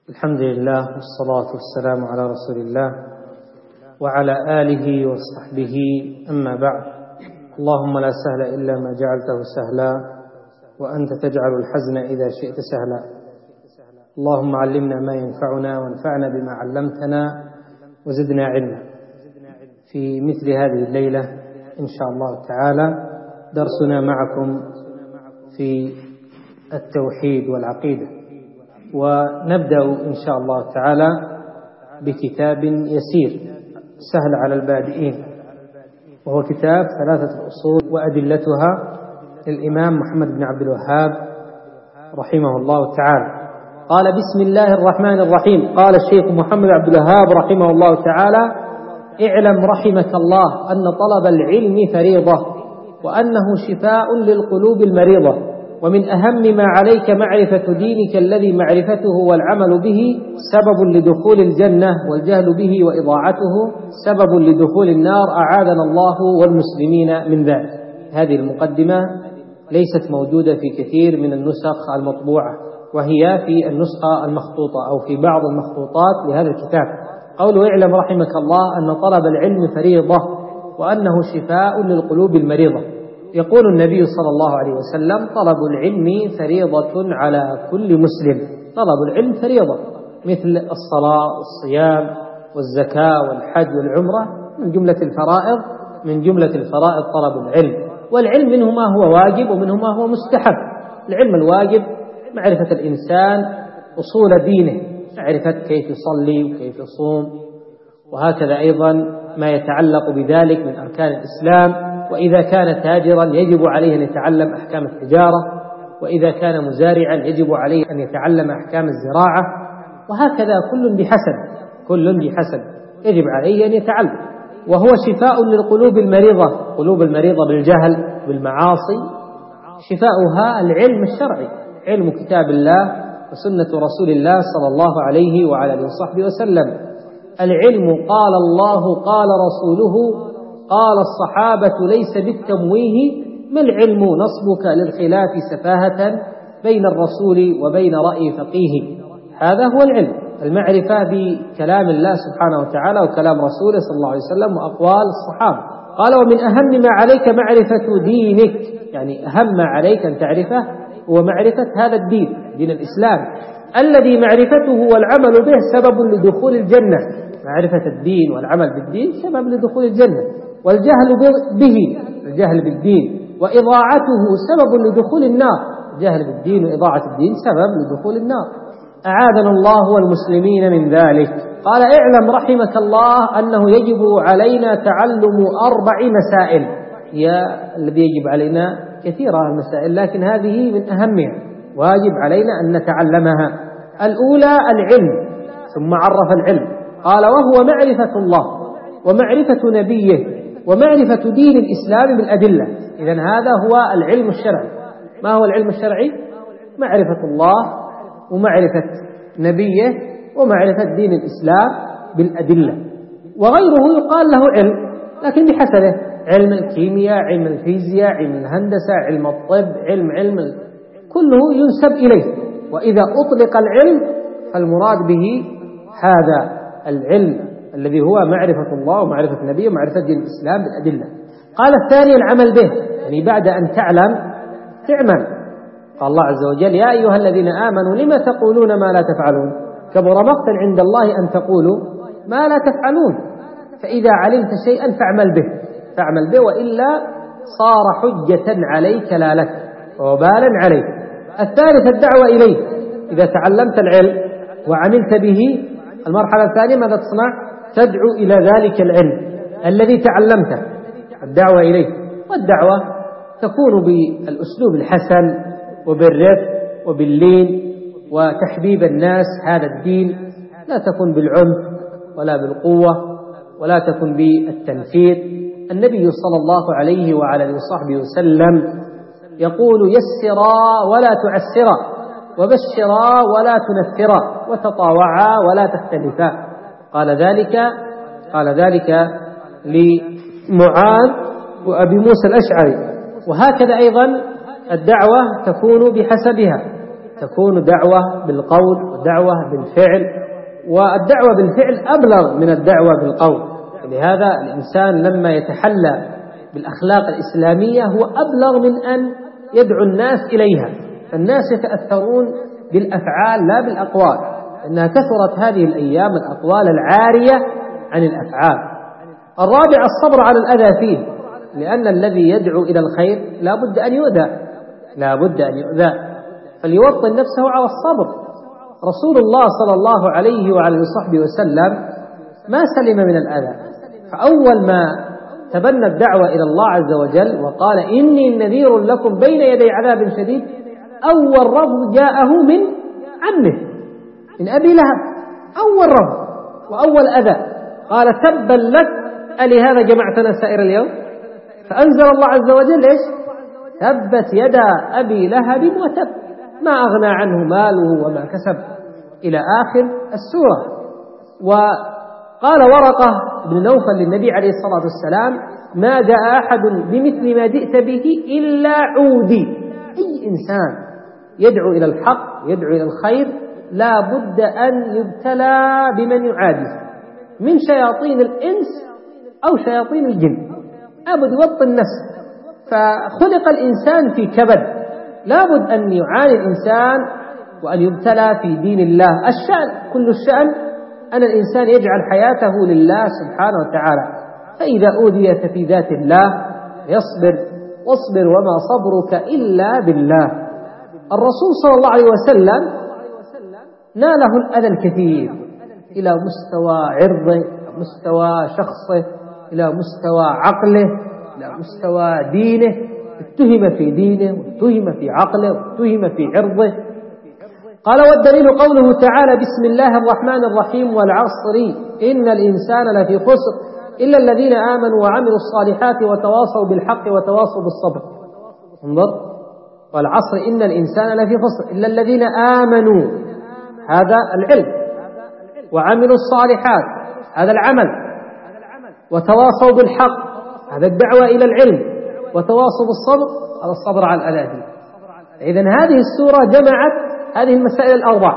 الحمد لله والصلاة والسلام على رسول الله وعلى آله وصحبه، أما بعد. اللهم لا سهل إلا ما جعلته سهلا، وأنت تجعل الحزن إذا شئت سهلا. اللهم علمنا ما ينفعنا وانفعنا بما علمتنا وزدنا علما. في مثل هذه الليلة إن شاء الله تعالى درسنا معكم في التوحيد والعقيدة، ونبدأ إن شاء الله تعالى بكتاب يسير سهل على البادئين، وهو كتاب ثلاثة الأصول وأدلتها للإمام محمد بن عبد الوهاب رحمه الله تعالى. قال: بسم الله الرحمن الرحيم. قال الشيخ محمد عبد الوهاب رحمه الله تعالى: اعلم رحمك الله أن طلب العلم فريضة، وأنه شفاء للقلوب المريضة، ومن أهم ما عليك معرفة دينك الذي معرفته والعمل به سبب لدخول الجنة، والجهل به وإضاعته سبب لدخول النار، أعاذنا الله والمسلمين من ذلك. هذه المقدمة ليست موجودة في كثير من النسخ المطبوعة، وهي في النسخة المخطوطة أو في بعض المخطوطات لهذا الكتاب. قوله: اعلم رحمك الله أن طلب العلم فريضة، وأنه شفاء للقلوب المريضة. يقول النبي صلى الله عليه وسلم: طلب العلم فريضة على كل مسلم. طلب العلم فريضة، مثل الصلاة والصيام والزكاة والحج والعمرة، من جملة الفرائض. من جملة الفرائض طلب العلم، والعلم منه ما هو واجب ومنه ما هو مستحب. العلم الواجب معرفة الإنسان أصول دينه، معرفة كيف يصلي وكيف يصوم، وهكذا أيضا ما يتعلق بذلك من أركان الإسلام. وإذا كان تاجرا يجب عليه أن يتعلم أحكام التجارة، وإذا كان مزارعا يجب عليه أن يتعلم أحكام الزراعة، وهكذا كل بحسب يجب عليه أن يتعلم. وهو شفاء للقلوب المريضة، قلوب المريضة بالجهل بالمعاصي، شفاؤها العلم الشرعي، علم كتاب الله وسنة رسول الله صلى الله عليه وعلى آله وصحبه وسلم. العلم قال الله قال رسوله قال الصحابة ليس بالتمويه، ما العلم نصبك للخلاف سفاهة بين الرسول وبين رأي فقيه. هذا هو العلم، المعرفة بكلام الله سبحانه وتعالى وكلام رسوله صلى الله عليه وسلم وأقوال الصحابة. قال: ومن أهم ما عليك معرفة دينك، يعني أهم ما عليك أن تعرفه هو معرفة هذا الدين، دين الإسلام، الذي معرفته والعمل به سبب لدخول الجنة. معرفة الدين والعمل بالدين سبب لدخول الجنة، والجهل به، الجهل بالدين، وإضاعته سبب لدخول النار. الجهل بالدين وإضاعة الدين سبب لدخول النار، أعاذنا الله والمسلمين من ذلك. قال: اعلم رحمك الله أنه يجب علينا تعلم 4 مسائل. هي الذي يجب علينا كثيرة المسائل، لكن هذه من أهمها، واجب علينا أن نتعلمها. الأولى العلم، ثم عرف العلم قال: وهو معرفة الله ومعرفة نبيه ومعرفة دين الإسلام بالأدلة. إذن هذا هو العلم الشرعي. ما هو العلم الشرعي؟ معرفة الله ومعرفة نبيه ومعرفة دين الإسلام بالأدلة. وغيره يقال له علم، لكن بحسبه: علم الكيمياء، علم الفيزياء، علم الهندسة، علم الطب، علم كله ينسب إليه. وإذا أطلق العلم فالمراد به هذا العلم الذي هو معرفة الله ومعرفة النبي ومعرفة دين الإسلام بالأدلة. قال: الثاني العمل به، يعني بعد أن تعلم تعمل. قال الله عز وجل: يا أيها الذين آمنوا لما تقولون ما لا تفعلون، كبر مقتا عند الله أن تقولوا ما لا تفعلون. فإذا علمت شيئا فاعمل به، وإلا صار حجة عليك لا لك، وبالا عليك. الثالث الدعوة إليه، إذا تعلمت العلم وعملت به، المرحلة الثانية ماذا تصنع؟ تدعو إلى ذلك العلم الذي تعلمته، الدعوة إليه. والدعوة تكون بالأسلوب الحسن وبالرفق وباللين وتحبيب الناس هذا الدين، لا تكن بالعنف ولا بالقوة ولا تكن بالتنفيذ. النبي صلى الله عليه وعلى آله وصحبه وسلم يقول: يسرا ولا تعسرا، وبشرا ولا تنفرا، وتطاوعا ولا تختلفا. قال ذلك لمعاذ وأبي موسى الأشعري. وهكذا أيضا الدعوة تكون بحسبها، تكون دعوة بالقول ودعوة بالفعل، والدعوة بالفعل أبلغ من الدعوة بالقول. لهذا الإنسان لما يتحلى بالأخلاق الإسلامية هو أبلغ من أن يدعو الناس إليها، فالناس يتأثرون بالأفعال لا بالأقوال، إنها كثرت هذه الأيام الأقوال العارية عن الأفعال. الرابع الصبر على الأذى فيه، لأن الذي يدعو إلى الخير لا بد أن يؤذى، فليوطن نفسه على الصبر. رسول الله صلى الله عليه وعلى صحبه وسلم ما سلم من الأذى، فأول ما تبنى الدعوة إلى الله عز وجل وقال إني نذير لكم بين يدي عذاب شديد، أول رفض جاءه من عمه، من أبي لهب، أول رفض وأول أذى، قال تبا لك ألهذا جمعتنا سائر اليوم؟ فأنزل الله عز وجل إيش؟ تبت يدا أبي لهب وتب ما أغنى عنه ماله وما كسب، إلى آخر السورة. وقال ورقة بن نوفل للنبي عليه الصلاة والسلام ما جاء أحد بمثل ما جئت به إلا عودي. أي إنسان يدعو إلى الحق يدعو إلى الخير لا بد أن يبتلى بمن يعادي من شياطين الإنس أو شياطين الجن، أبد يوطن نفسه. فخلق الإنسان في كبد، لابد أن يعاني الإنسان وأن يبتلى في دين الله. كل الشأن أن الإنسان يجعل حياته لله سبحانه وتعالى، فإذا أوذي ففي ذات الله يصبر واصبر وما صبرك إلا بالله. الرسول صلى الله عليه وسلم ناله الأذى الكثير إلى مستوى عرضه، إلى مستوى شخصه، إلى مستوى عقله، إلى مستوى دينه، اتهم في دينه واتهم في عقله واتهم في عرضه. قال والدليل قوله تعالى بسم الله الرحمن الرحيم والعصر إن الإنسان لفي خسر إلا الذين آمنوا وعملوا الصالحات وتواصوا بالحق وتواصوا بالصبر. انظر، والعصر إن الإنسان لفي خسر إلا الذين آمنوا، هذا العلم، وعملوا الصالحات، هذا العمل، وتواصوا بالحق، هذا الدعوة إلى العلم، وتواصوا بالصبر، هذا الصبر على الأذى. إذن هذه السورة جمعت هذه المسائل الأربع،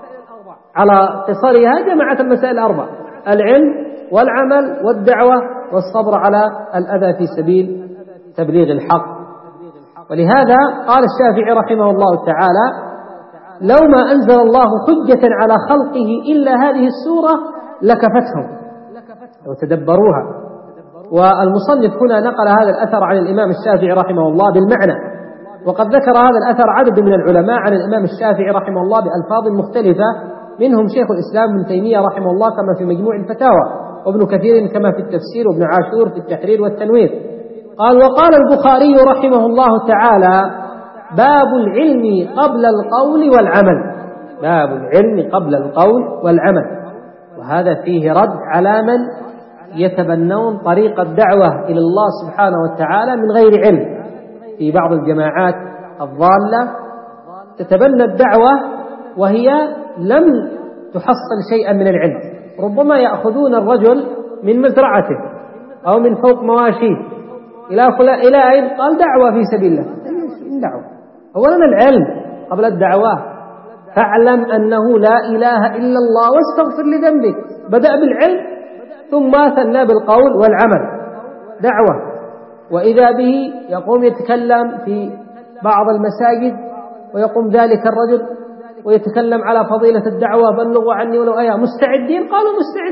على قصرها جمعت المسائل الأربع: العلم والعمل والدعوة والصبر على الأذى في سبيل تبليغ الحق. ولهذا قال الشافعي رحمه الله تعالى لو ما أنزل الله حجة على خلقه إلا هذه السورة لكفتهم لو تدبروها. والمصنف هنا نقل هذا الأثر عن الإمام الشافعي رحمه الله بالمعنى، وقد ذكر هذا الأثر عدد من العلماء عن الإمام الشافعي رحمه الله بألفاظ مختلفة، منهم شيخ الإسلام ابن تيمية رحمه الله كما في مجموع الفتاوى، وابن كثير كما في التفسير، وابن عاشور في التحرير والتنوير. قال وقال البخاري رحمه الله تعالى باب العلم قبل القول والعمل، باب العلم قبل القول والعمل. وهذا فيه رد على من يتبنون طريق الدعوة إلى الله سبحانه وتعالى من غير علم. في بعض الجماعات الضالة تتبنى الدعوة وهي لم تحصل شيئا من العلم، ربما يأخذون الرجل من مزرعته أو من فوق مواشيه إلى أين؟ قال دعوة في سبيل الله. دعوة أولا العلم قبل الدعوة، فاعلم أنه لا إله إلا الله واستغفر لذنبك، بدأ بالعلم ثم ثنى بالقول والعمل دعوة. وإذا به يقوم يتكلم في بعض المساجد ويقوم ذلك الرجل ويتكلم على فضيلة الدعوة بلغوا عني ولو آية. مستعدين؟ قالوا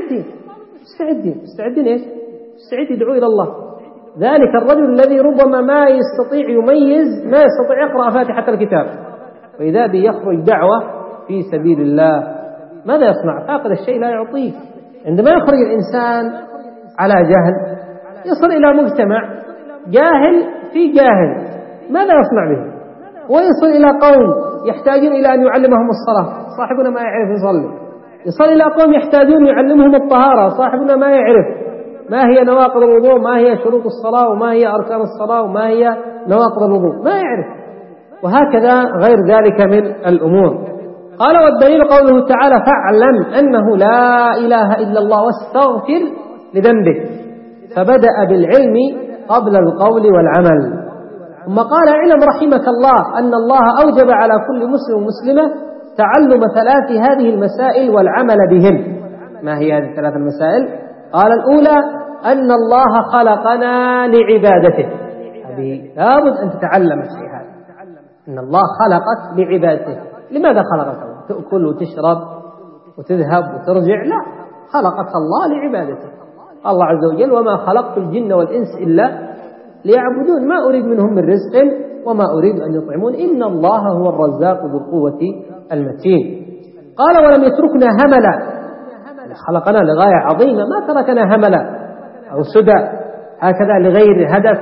مستعدين إيش؟ مستعد يدعو إلى الله. ذلك الرجل الذي ربما ما يستطيع يميز، ما يستطيع يقرأ فاتحة الكتاب، وإذا به يخرج دعوة في سبيل الله، ماذا يصنع؟ فاقد الشيء لا يعطيه. عندما يخرج الإنسان على جهل يصل إلى مجتمع جاهل في جاهل، ماذا يصنع به؟ ويصل إلى قوم يحتاجون إلى أن يعلمهم الصلاة، صاحبنا ما يعرف يصلي. يصل إلى قوم يحتاجون يعلمهم الطهارة، صاحبنا ما يعرف ما هي نواقض الوضوء، ما هي شروط الصلاة، وما هي أركان الصلاة، وما هي نواقض الوضوء، ما يعرف. وهكذا غير ذلك من الأمور. قال والدليل قوله تعالى فاعلم أنه لا إله إلا الله واستغفر لذنبك، فبدأ بالعلم قبل القول والعمل. ثم قال اعلم رحمك الله أن الله أوجب على كل مسلم ومسلمة تعلم 3 هذه المسائل والعمل بهن. ما هي هذه 3 المسائل؟ قال الأولى أن الله خلقنا لعبادته، هذه لابد أن تتعلم الشيء هذا، أن الله خلقك لعبادته. لماذا خلقك الله؟ تأكل وتشرب وتذهب وترجع؟ لا، خلقك الله لعبادته. الله عز وجل وما خلقت الجن والإنس إلا ليعبدون، ما أريد منهم من رزق وما أريد أن يطعمون، إن الله هو الرزاق ذو القوة المتين. قال ولم يتركنا هملا، خلقنا لغاية عظيمة، ما تركنا هملا أو سدى هكذا لغير هدف،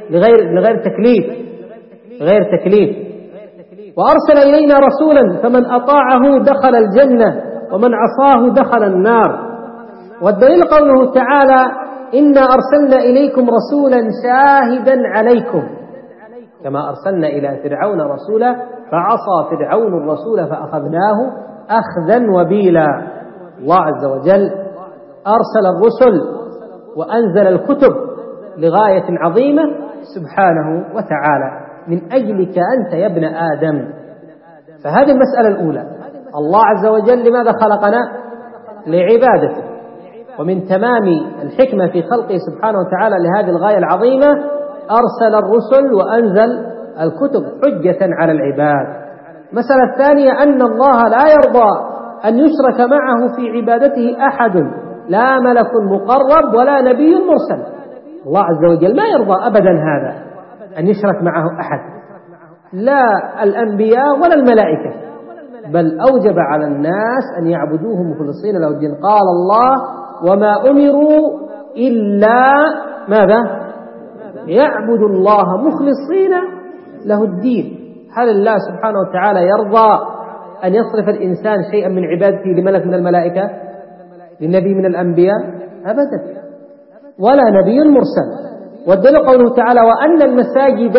لغير تكليف. وأرسل إلينا رسولا فمن أطاعه دخل الجنة ومن عصاه دخل النار. والدليل قوله تعالى إنا أرسلنا إليكم رسولا شاهدا عليكم، كما أرسلنا إلى فرعون رسولا فعصى فرعون الرسول فأخذناه أخذا وبيلا. الله عز وجل أرسل الرسل وأنزل الكتب لغاية عظيمة سبحانه وتعالى من أجلك أنت يا ابن آدم. فهذه المسألة الأولى، الله عز وجل لماذا خلقنا؟ لعبادته. ومن تمام الحكمة في خلقه سبحانه وتعالى لهذه الغاية العظيمة أرسل الرسل وأنزل الكتب حجة على العباد. مسألة الثانية أن الله لا يرضى أن يشرك معه في عبادته أحد، لا ملك مقرب ولا نبي مرسل. الله عز وجل ما يرضى أبدا هذا، أن يشرك معه أحد، لا الأنبياء ولا الملائكة، بل أوجب على الناس أن يعبدوه مخلصين له الدين. قال الله وما أمروا إلا ماذا؟ يعبدوا الله مخلصين له الدين. هل الله سبحانه وتعالى يرضى أن يصرف الإنسان شيئا من عبادته لملك من الملائكة، لنبي من الأنبياء؟ أبدا، ولا نبي مرسل. والدليل قوله تعالى وأن المساجد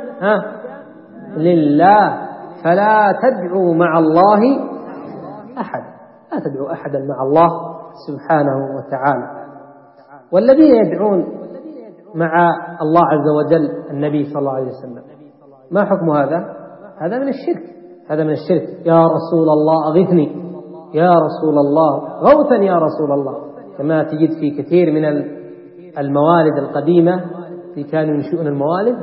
لله فلا تدعوا مع الله أحد، لا تدعوا أحدا مع الله سبحانه وتعالى. والذين يدعون مع الله عز وجل النبي صلى الله عليه وسلم، ما حكم هذا؟ هذا من الشرك، هذا من الشرك. يا رسول الله أغثني، يا رسول الله غوثا، يا رسول الله، كما تجد في كثير من الموالد القديمة في كانوا ينشئون الموالد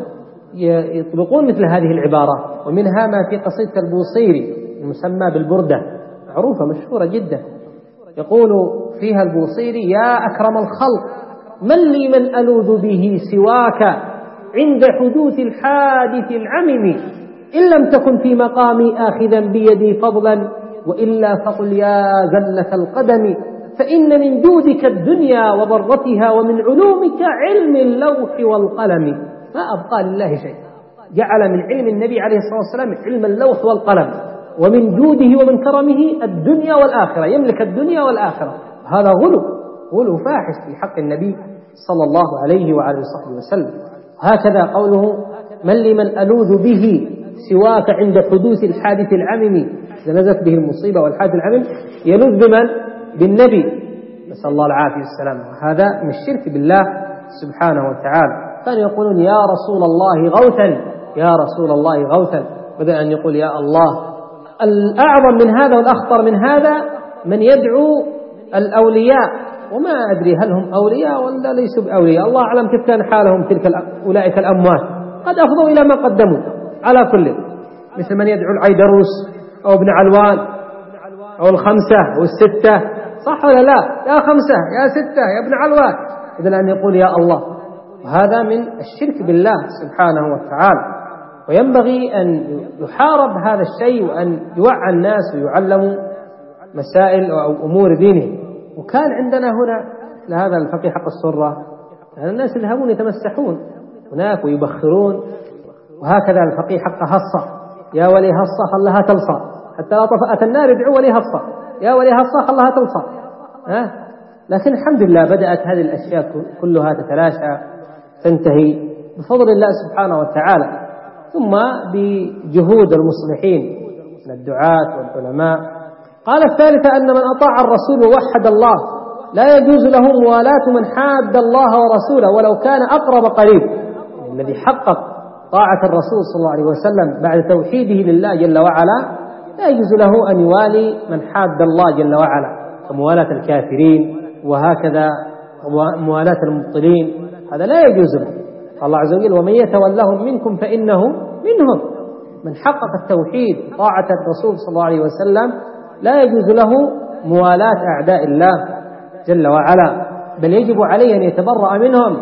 يطلقون مثل هذه العبارات. ومنها ما في قصيدة البوصيري المسمى بالبردة، معروفة مشهورة جدا، يقول فيها البوصيري يا أكرم الخلق من لي من ألوذ به سواك عند حدوث الحادث العمم، إن لم تكن في مقامي آخذا بيدي فضلا وإلا فقل يا زلة القدم، فإن من جودك الدنيا وضرتها ومن علومك علم اللوح والقلم. ما أبقى لله شيء، جعل من علم النبي عليه الصلاة والسلام علم اللوح والقلم، ومن جوده ومن كرمه الدنيا والآخرة، يملك الدنيا والآخرة. هذا غلو فاحش في حق النبي صلى الله عليه وعلى وصحبه وسلم. هكذا قوله من لمن ألوذ به سواك عند حدوث الحادث العمم، إذا نزلت به المصيبة والحادث العمم يلوذ بمن؟ بالنبي، نسأل الله العافية والسلام. هذا من الشرك بالله سبحانه وتعالى. كانوا يقولون يا رسول الله غوثا، يا رسول الله غوثا، بدل أن يقول يا الله. الأعظم من هذا والأخطر من هذا من يدعو الأولياء، وما أدري هل هم أولياء ولا ليسوا بأولياء، الله أعلم كيف كان حالهم أولئك الأموات، قد أفضوا إلى ما قدموا. على كل، مثل من يدعو العيدروس أو ابن علوان أو الخمسة أو الستة، صح ولا لا؟ يا خمسة يا ستة يا ابن علوان، إذن أن يقول يا الله. وهذا من الشرك بالله سبحانه وتعالى. وينبغي أن يحارب هذا الشيء وأن يوعى الناس ويعلموا مسائل أو أمور دينهم. وكان عندنا هنا لهذا الفقيه حق السرة الناس يذهبون يتمسحون هناك ويبخرون، وهكذا الفقيه حق هصة، يا ولي هصة خلها تلصى، حتى لا طفأت النار يدعو ولي هصة، يا ولي هصة خلها تلصى. لكن الحمد لله بدأت هذه الأشياء كلها تتلاشى تنتهي بفضل الله سبحانه وتعالى، ثم بجهود المصلحين من الدعاة والعلماء. قال الثالثة أن من أطاع الرسول ووحد الله لا يجوز له موالاة من حاد الله ورسوله ولو كان أقرب قريب. الذي حقق طاعة الرسول صلى الله عليه وسلم بعد توحيده لله جل وعلا لا يجوز له أن يوالي من حاد الله جل وعلا كموالاة الكافرين وهكذا موالاة المبطلين، هذا لا يجوز له. الله عز وجل ومن يتولهم منكم فإنه منهم. من حقق التوحيد طاعة الرسول صلى الله عليه وسلم لا يجوز له موالاة أعداء الله جل وعلا، بل يجب عليه أن يتبرأ منهم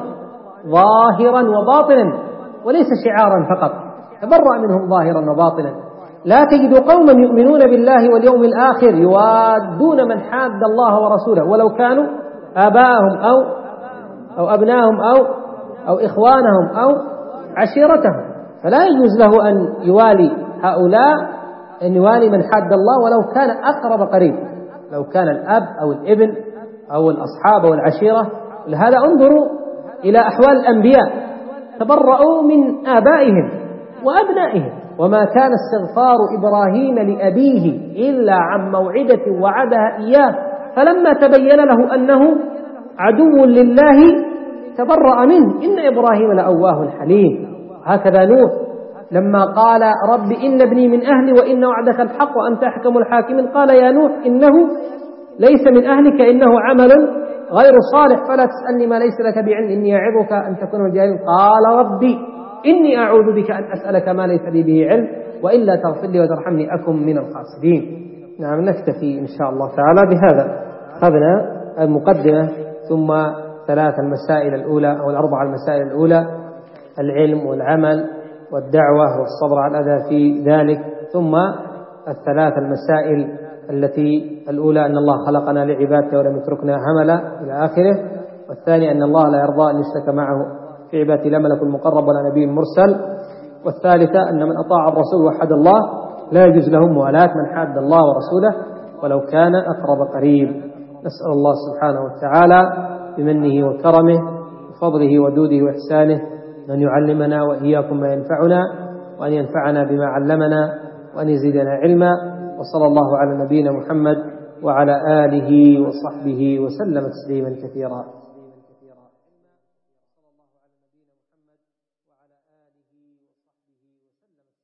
ظاهرا وباطنا وليس شعارا فقط، تبرأ منهم ظاهرا وباطنا. لا تجد قوما يؤمنون بالله واليوم الآخر يوادون من حاد الله ورسوله ولو كانوا آباءهم أو أبناءهم أو إخوانهم أو عشيرتهم، فلا يجوز له أن يوالي هؤلاء، أن يوالي من حاد الله ولو كان أقرب قريب، لو كان الأب أو الابن أو الأصحاب أو العشيرة. لهذا انظروا إلى أحوال الأنبياء، تبرؤوا من آبائهم وأبنائهم. وما كان استغفار إبراهيم لأبيه إلا عن موعدة وعدها إياه فلما تبين له أنه عدو لله تبرأ منه إن إبراهيم لأواه حليم. هكذا نوح لما قال رب إن ابني من أهلي وإن وعدك الحق وأنت أحكم الحاكمين قال يا نوح إنه ليس من أهلك إنه عمل غير صالح فلا تسألني ما ليس لك بعلم إني أعظك أن تكون من الجاهلين قال ربي إني أعوذ بك أن أسألك ما ليس لي به علم وإلا تغفر لي وترحمني أكن من الخاسرين. نعم، نكتفي إن شاء الله تعالى بهذا. أخذنا المقدمة ثم 3 المسائل الأولى أو 4 المسائل الأولى: العلم والعمل والدعوة والصبر على الأذى في ذلك، ثم 3 المسائل التي الأولى أن الله خلقنا لعبادته ولم يتركنا هملا إلى آخره، والثاني أن الله لا يرضى أن يشرك معه في عبادته لا ملك مقرب ولا نبي مرسل، والثالثة أن من أطاع الرسول وحد الله لا يجوز له موالاة من حاد الله ورسوله ولو كان أقرب قريب. نسأل الله سبحانه وتعالى بمنه وكرمه وفضله ودوده وإحسانه أن يعلمنا وإياكم ما ينفعنا وأن ينفعنا بما علمنا وأن يزيدنا علما. وصلى الله على نبينا محمد وعلى آله وصحبه وسلم تسليما كثيرا.